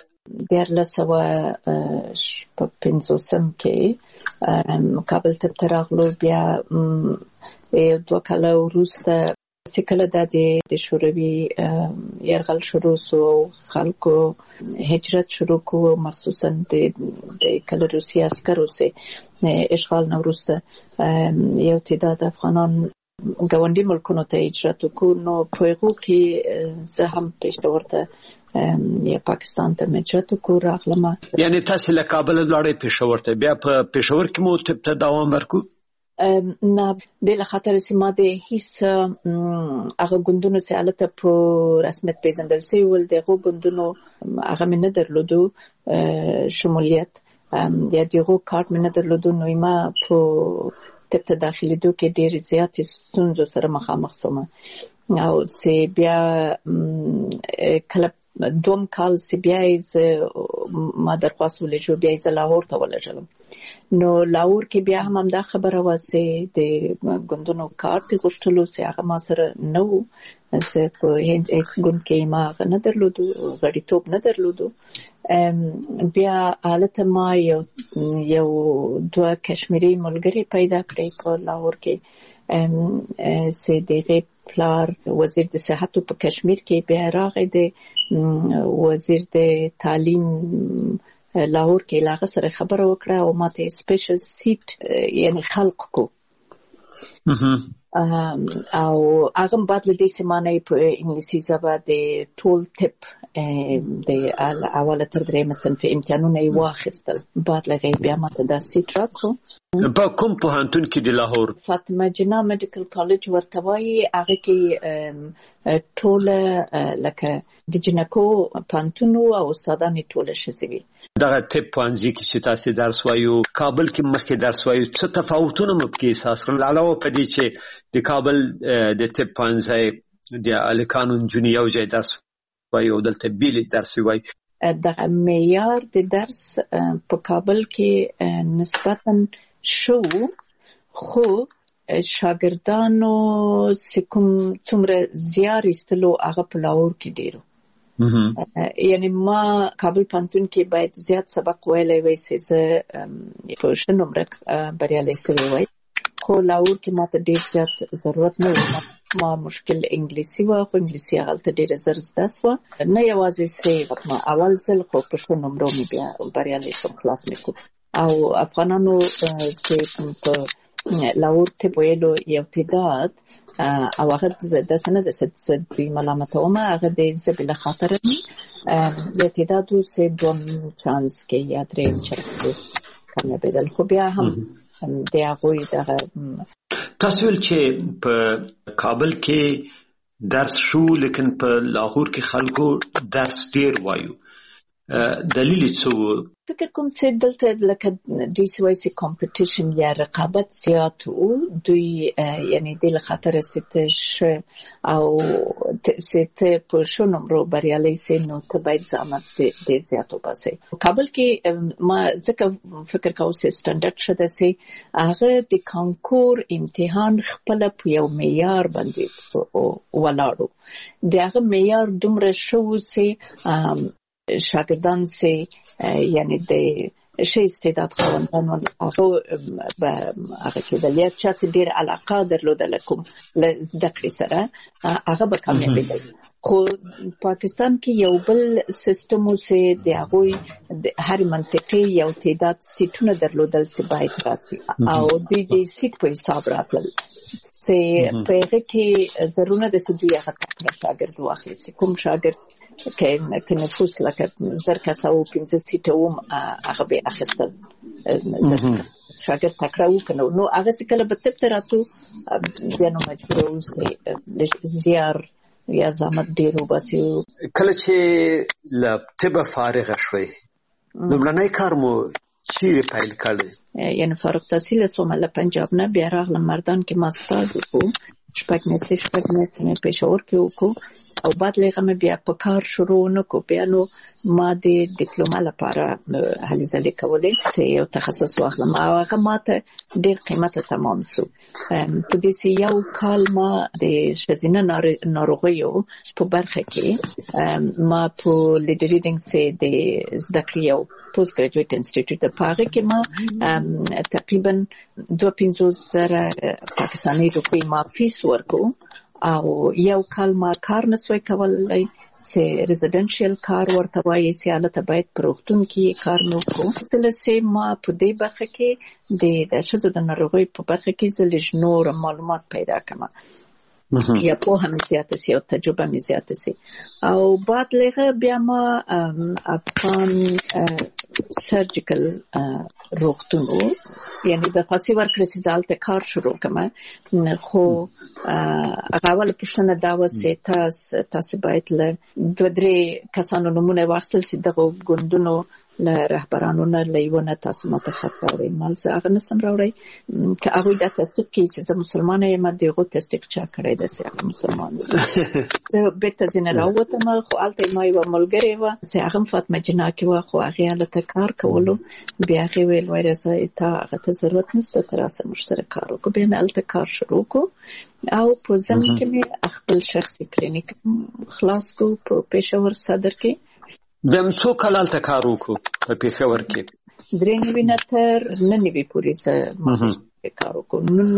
1950 کې کابل ته راغلو بیا 2 کاله وروسته چې کله د شوروي یرغل شروع سو خلکو هجرت شروع کو مخصوصا د کله روسي عسکرو سه اشغال نو وروسته یو تعداد افغانان ګاونډي ملکونو ته هجرت وکړو نو په هغه کې زه هم پېښور ته یا پاکستان ته هجرت وکړو راغلم. یعنی تاسو له کابل لاړې پېښور ته بیا په پېښور کې مو ته دوام ورکو؟ نه د خاطر سیمه د هیڅ هغه ګوندونو سیالته په رسمیت پیژندل شوی ول دغه ګوندونو هغه نه درلودو شمولیت یا دغه کارت نه درلودو نو ما په ته داخلي دوه کې ډېر زیات ستونزو سره مخامخ شوم او سی بیا کله دوم کال سی بیا ما درخواست ولې بیا ز لاهور ته ولېږم نو لاهور کې بیا هم دا خبره واسه د ګوندونو کارت غوښتلو سي هغه ما سره نو زه په هیڅ ګوند کې ما نه درلودو غړیتوب نه درلودو بیا حالت ما یو دوه کشمیری ملګری پیدا کړی په لاهور کې سي دغه پلار وزیر د صحت په کشمیر کې بیا راغی د وزیر د تعلیم لاهور کې لاغه سره خبره وکړه او ماته سپیشل سیټ یعنی خلق کو او هغه بعد له دې سیمانه په انګلیسي ژبه د ټول ټپ د اوله تر درېمه صنف امتحانونه یې واخیستل بعد له بیا ماته دا سیټ راکړو په کوم پوهنتون کې د لاهور فاطمه جنا میډیکل کالج ورته وایي هغه کې ټول لکه د جنکو پوهنتون او استادان ټول شوي دغه ټپ پوهنځي کې چې تاسو درس وایو کابل کې مخکې درس وایو څه تفاوتونه مو کې احساس کړل علاوه په دې چې د کابل د ټپ پوهنځي د الکانون جونیو ځای درس وایو دلته بیل درس وایي د معیار د درس په کابل کې نسبتاً شو خو شاګردانو سکم څومره زیار استلو هغه په لاهور کې ډیرو یعنی ما کابل پانتون کې باید زیات سبق ویلای وای سي زه په شنومره بریالي سوی وای خو لاهور کې ماته ډیر زیات ضرورت نه و ما مشکل انګلیسي و خو انګلیسي هغه ډیر زر زده سو نه یوازې سي ما اول ځل خو په شنومره مې بیا بریالي سم خلاص نکو او افغانانو چې په لاهور ته ویلو یو تعداد او هغه د سند د ملامتومه هغه د زبل خاطر د تعدادو سه دوم چانس کې یا درې چانس کنه بدل خو بیا هم د هغه تاسو چې په کابل کې درس شو لیکن په لاهور کې خلکو درس ډیر وایو دلیل څه فکر کوم چې دلته لکه دوی سوي سي کمپټیشن یا رقابت زیات او دوی یعنی د خطر ستش او ست په شنومرو بریالي سي نو ته باید زحمت دې زیاتو پاسه کابل کې ما ځکه فکر کوم چې سټانډرډ شته سي هغه د کانکور امتحان خپل په یو معیار باندې ولاړو دغه معیار دومره شو سي شاگردان سه یعنی د شي استعداد خواندانو هغه کې د لیت چا چې ډیر علاقه درلوده کوم زده کړې سره هغه به کامیابی دی خو پاکستان کې یو بل سیستم سه د هغه هر منطقه یو تعداد سیټونه درلودل سه باید راسي او د دې سیټ په حساب راغل سه په هغه کې ضرورت د سدي هغه شاګرد واخلي کوم شاګرد که نفوس لکه زر کسا و 15 سیټه وم هغه به اخیستل شاګرد تکړه وکنو نو هغه کله به تپ راتو بیا نو مجبور اوسې زیار یا زحمت ډیر وباسي کله چې لطب فارغ شوي لومړنی کار مو چیرې پیل کړی یعنی فارغ تحصیل سوم له پنجاب نه بیا راغلم مردان کې ماستر وکړو شپږ مې پېښور کې وکړو او بعد لغه مې بیا په کار شروع نکو بیا نو ما د ډیپلوما لپاره هلې ځلې کولې چې یو تخصص واخلم او هغه ماته ډېر قیمته تمام شو په دې سي یو کال ما د شزینه ناروغیو په برخه کې ما په لیډر ریډینګ سي د زده کړې یو پوسټ ګریجویټ انسټیټیوټ په هغه کې ما تقریبا 250,000 پاکستاني روپۍ ما فیس ورکو او یو کال ما کار نسوي کولای چې ریزیدنشل کار ورته وایي چې حالت باید پروختون کې کار نو کو ستل سه ما په دې برخه کې د شذو د ناروغي په برخه کې زلج نور معلومات پیدا کړم یا پوهه مې زیاته سي او تجربه مې زیاته سي. او بعد لغه بیا ما افغان سرجیکل روغتون یعنی د خاصي ورکړې چې ځالته کار شروع کما خو هغه ول پښتنه دا وسه تاسو باید له 2-3 کسانو نمونه واخلئ چې دغه ګوندونو له رهبرانو نه لیونه تاسو ماته خبرې مال زه هغه نسم راوړی که هغه د تصدیق کې چې زه مسلمانه یم دغه تصدیق چا کړی د سیاق مسلمان زه بیرته ځنه راووتم خو الته ما یو ملګری و چې هغه فاطمه جنا کې و خو هغه الته کار کولو بیا هغه ویل ورسه ته هغه ته ضرورت نشته تر اوسه مش سره کار وکړو بیا مې الته کار شروع کو او په ځم کې مې خپل شخصي کلینیک خلاص کو په پېښور صدر کې بهم څو کال ته کار وکړو په پېښور کې 93 نه تر 99 پورې زه کار وکړو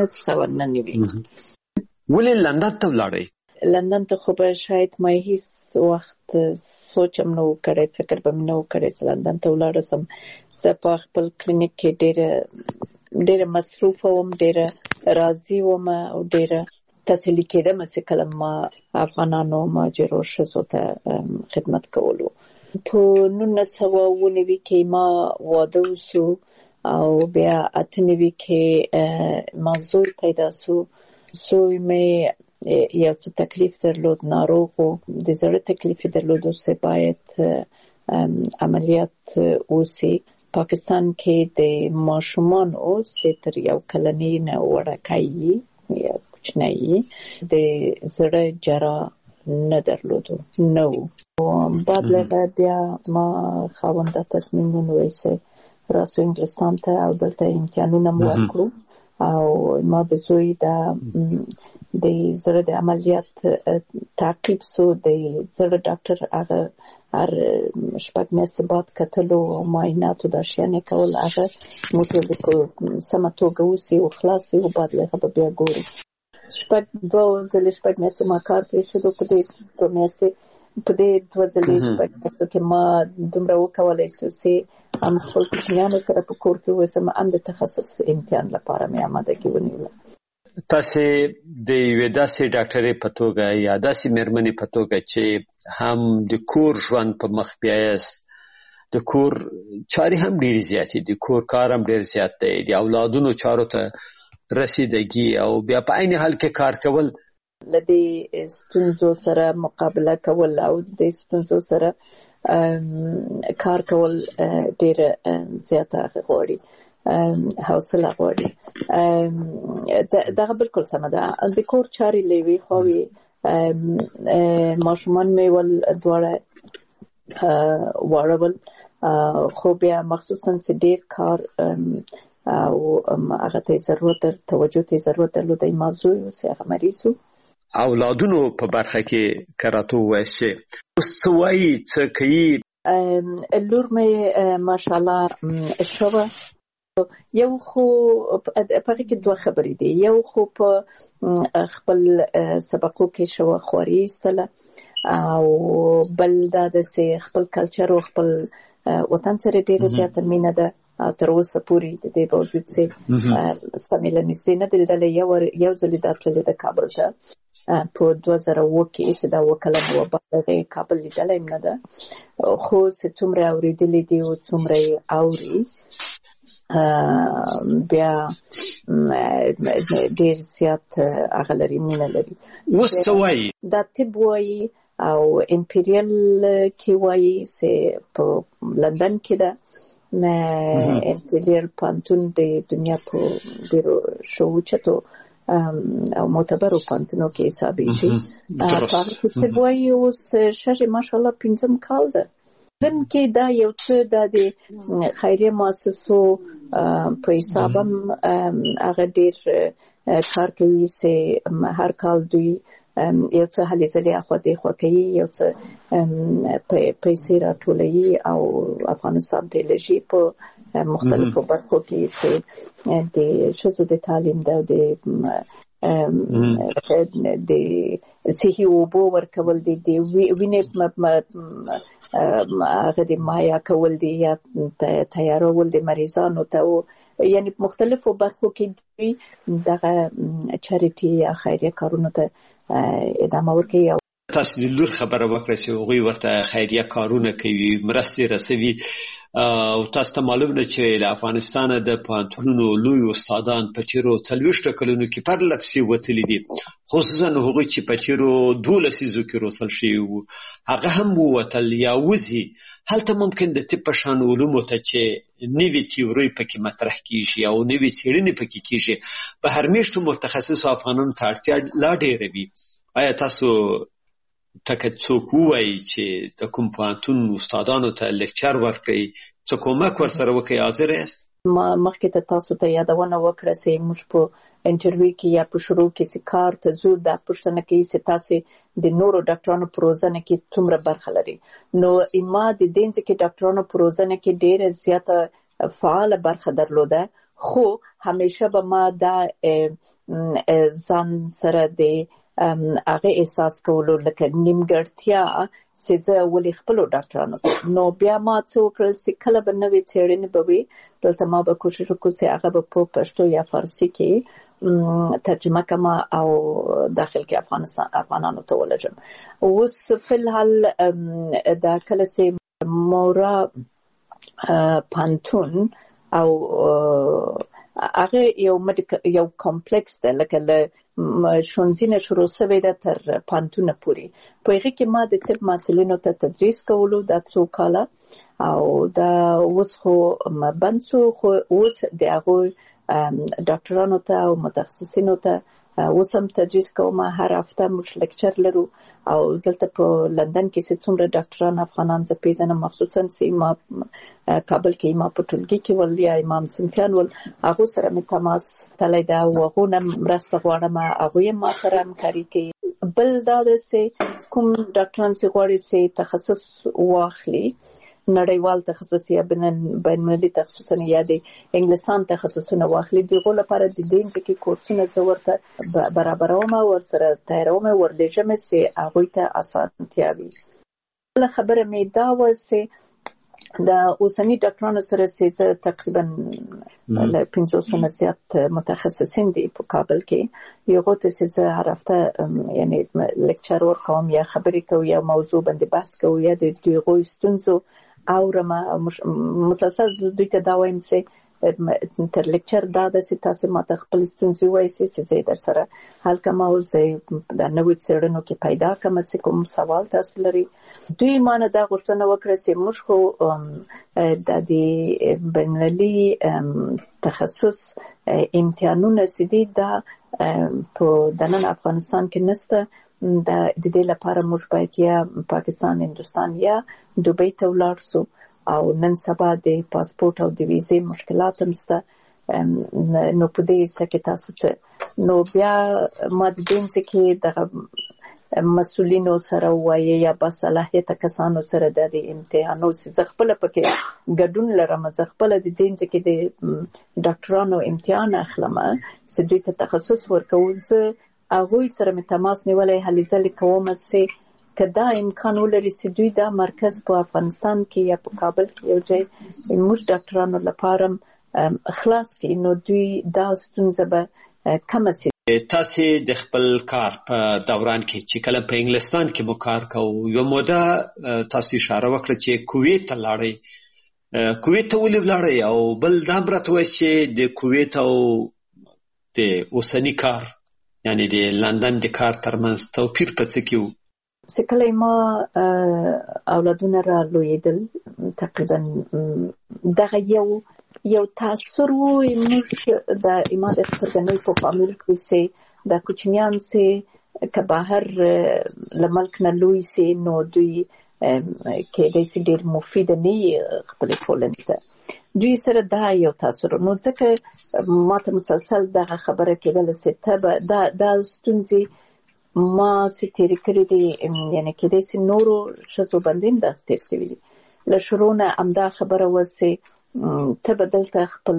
1999 ولې لندن ته ولاړې لندن ته خو به شاید ما هیڅ وخت سوچم نو کړی فکر به نو کړی چې لندن ته ولاړم زه په خپل کلینیک کې ډېر مصروف وم ډېر راضي وم او ډېر تسهیل کېدم چې کله ما افغانانو ماجرو شوزو ته خدمت کولو په 1999 کې ما واده وشو او بیا 98 کې ما زوی پیدا شو زوی مې یو څه تکلیف درلود ناروغ و د زړه تکلیف درلود چې باید عملیات وشي پاکستان کې د ماشومان او تر یو کلنۍ نه وړکای یا کوچنۍ د زړه جرا نه درلودو نو بعد لغه بیا ما خاونده تصمیم ونیسه راسو انګلستان ته او دلته امتحانونه مو وکړو او ما د زوی د زړه د عملیات تعقیب سو د زړه ډاکټر هغه هر شپږ میاشتې بعد کتلو او معایناتو د شیانې کول هغه موټر د سماتوګه وسی او خلاصي او بعد لغه بیا ګوري شپږ میاشتې ما کار پرې شروع کړ په میاشتې په دې 2 میاشتو کې ما دومره وکولای چې هم خپل کوچنیانو سره په کور کې وسم هم د تخصص امتحان لپاره مې آماده کې ونیوله تاسو د یوې داسې ډاکټرې په توګه یا داسې مېرمنې په توګه چې هم د کور ژوند په مخ بیاست د کور چارې هم ډېرې زیاتې دي کور کار هم ډېر زیات دی د اولادونو چارو ته رسیدګي او بیا په عین حال کې کار کول لدې ستونزو سره مقابله کول او د ستونزو سره کار کول ډېر زیاته غواړي حوصله غواړي دا بالکل سم ده د کور چارې لوي خوي ماشومان مې ول دواړه واړول خو بیا مخصوصا چې ډېر کار او هغه ته ضرورت توجه ته ضرورت درلودای موضوع وسه هغه مریضو اولادونو په برخه کې کراته وایي سوي څه کوي لور مې ماشاءالله شوه یو خو په کې دوه خبرې دي یو خو په خپل سبقو کې شو خوري استله او بل دا د خپل کلچر او خپل وطن سره ډېر زیات مینه ده تر اوسه پورې د دې باوجود چې سمیل نشته نه دلته یو ځل داتله د کابل ته په 2000 کې چې دا وکاله مو په کابل لیدلای نه ده خو چې څومره اوریدلې دي او څومره اوري بیا ډېر زیات اغلري مینه لري وسوي دا طب وایي او امپریال کې وایي چې په لندن کې ده امپریال پانتون د دنیا په ډیرو شوچتو او معتبرو پانتونو کې حسابي شي په چې وایي اوس شاشه ماشاءالله 15 کال ده ځم کې دا یو څه د خیریه مؤسسو په حسابم هغه ډیر کار کوي چې هر کال دوی یو څه هلي ځلې اخو دې خو کوي یو څه پیسې راټولوي او افغانستان ته لږی په مختلفو برخو کې چې د شذو د تعلیم د صحي اوبو ورکول دي د وینې هغه د مایا کول دي یا تیارول د مریضانو ته یعنی مختلفو برخو کې دوی دغه چریټي یا خیریه کارونو ته ادامه ورکړي. تاسو د لور خبره وکړه چې هغوی ورته خیریه کارونه کوي، مرستې رسوي، او تاسو ته معلوم ده چې له افغانستانه د پوهنتونونو لوی استادان په تیرو 40 کلونو کې پرله پسې وتلي دي، خصوصا هغوی چې په تیرو 12 لسیزو کې روزل شوي وو، هغه هم ووتل یا وځي. هلته ممکن د طب په شان علومو ته چې نوې تیورۍ پکې مطرح کیږي او نوې څېړنې پکې کیږي، په هر میاشتو متخصصو افغانانو ته اړتیا لا ډېره وي. آیا تاسو تکه څوک ووایي چې د کوم پوهنتون استادانو ته لیکچر ورکړي، څه کومک ورسره وکړي، حاضر یاست؟ ما مخکې ته تاسو ته یادونه وکړه چې موږ په انټرویو کې یا په شروع کې چې کار ته ځو دا پوښتنه کوي چې تاسو د نورو ډاکټرانو په روزنه کې څومره برخه لري. نو ما د دې ځکه ډاکټرانو په روزنه کې ډېره زیاته فعاله برخه درلوده، خو همیشه به ما دا ځان سره د هغه احساس کولو لکه نیمګړتیا چې زه ولې خپلو ډاکټرانو. نو بیا ما څه وکړل چې کله به نوې څېړنې به وي دلته ما به کوشش وکړو چې هغه به په پښتو یا فارسي کې ترجمه کړم او داخل کې افغانانو ته ولېږم. اوس فی الحال دا کله چې مورا پوهنتون او هغه یو کمپلیکس ده، لکه له ښوونځي نه شروع شوی ده تر پوهنتونه پورې. په هغې کې ما د طب محصلینو ته تدریس کولو دا 2 کاله، او دا اوس خو بند شو، خو اوس د هغوی ډاکټرانو ته او متخصصینو ته اوس هم تدریس کوم. هر هفته موږ لیکچر لرو، او دلته په لندن کې چې څومره ډاکټران افغانان زه پیژنم، مخصوصا چې ما کابل کې ما په ټولګي کې ول یا امام صنفیان ول، هغو سره مې تماس تللی ده او هغو نه مرسته غواړم، هغوی ما سره همکاري کوي. بل دا ده چې کوم ډاکټران چې غواړي چې تخصص واخلي، نړیوال تخصص یا بین‌المللي تخصصونه یا د انګلستان تخصصونه واخلي، دغو لپاره د دې ځکه کورسونه زه ورته برابروم، ورسره تیاروم، ورلېږم چې هغوی ته اسانتیا وي. بله خبره مې دا وه چې د اوسني ډاکټرانو سره چې زه تقریبا له 500 زیات متخصصین دي په کابل کې، یو ته چې زه هر هفته یعنی لیکچر ورکوم یا خبرې کوم یا موضوع باندې بحث کوم یا د دوی ستونزو اورم، مسلسل دوی ته دا وایم چې تر لیکچر دا ده چې تاسو ماته خپل ستونزې وایئ چې زه در سره حل کوم، او زه د نوې څېړنو کې پیدا کوم چې کوم سوال تاسو لري. دوی مانه دا غوښتنه وکړه چې موږ خو د بین‌المللي تخصص امتحانونه چې دي دا په دننه افغانستان کې نشته، د دې لپاره موږ باید یا پاکستان، هندوستان یا دوبۍ ته ولاړ شو، او نن سبا د پاسپورت او د ویزې مشکلات هم شته. نو په دې حصه کې تاسو ته نو بیا ما د دې ځکه د مسؤلینو سره وایي یا باصلاحیته کسانو سره د امتحانو چې زه خپله پکې ګډون لرم، زه خپله د دې ځکه د ډاکټرانو امتحان اخلم چې دوی ته تخصص ورکول. زه هغوی سره مې تماس نیولی، هلې ځلې کوم چې که دا امکان ولري چې دوی دا مرکز په افغانستان کې یا په کابل کې یو ځای موږ ډاکټرانو لپاره خلاص کړي، نو دوی دا ستونزه به کمه شي. تاسو د خپل کار په دوران کې چې کله په انګلستان کې مو کار کوو، یو موده تاسو اشاره وکړه چې کویت ته لاړئ. کویت ته ولې ولاړئ؟ او بل دا هم راته وایئ چې د کویت او د اوسني کار یعنی د لندن د کار ترمنځ توپیر په څه کې و؟ چې کله ما اولادونه را لویېدل، تقریبا دغه یو تاثر و موږ د ما د خپلګنۍ په فامیل کې چې د کوچنیان چې که بهر له ملک نه لوی سي نو دوی کېدای شي ډېر مفید نه وي خپلې ټولنې ته. دوی سره دا یو تاثر نو ځکه ما ته مسلسل دغه خبره کېدله چې ته به دا ستونزې ما چې تېرې کړې دي، یعنې کېدای شي نورو ښځو باندې هم داسې تېر شوي دي. له شروع نه همدا خبره وه چې ته به دلته خپل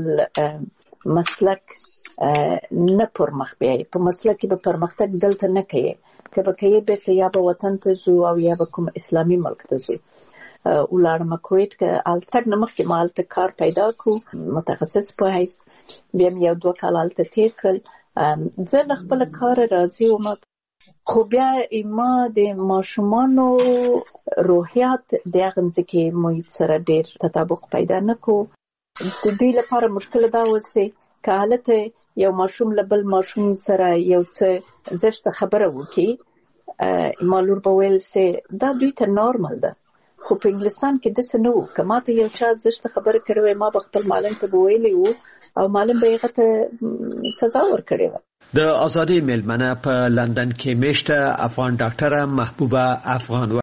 مسلک نه پرمخ بیایي، په مسلک کې به پرمختګ دلته نه کوي، که به کوي بیرته یا به وطن ته ځو او یا به کوم اسلامي ملک ته ځو. ولاړم کویت که تګ نه مخکې ما هلته کار پیدا کړو متخصص په حیث، بیا مې 1-2 کاله هلته تېر کړل. زه له خپله کاره راضي وم. خو بیا ما د ماشومانو روحیات د هغه ځکه محیط سره ډیر تطابق پیدا نکو. د دې لپاره مشکل دا وسه که حالته یو ماشوم له بل ماشوم سره یو څه زشته خبره وکړي، مالور به ویل سي دا دوی ته نارمل ده. خو په انګلستان کې داسې نه وو. که ما ته یو چا زشته خبره کړې وای، ما به خپل معلم ته به ویلی وو او معلم به هغه ته سزا ورکړې وه. د ازادۍ میلمنه په لندن کې میشته افغان ډاکټره محبوبه افغان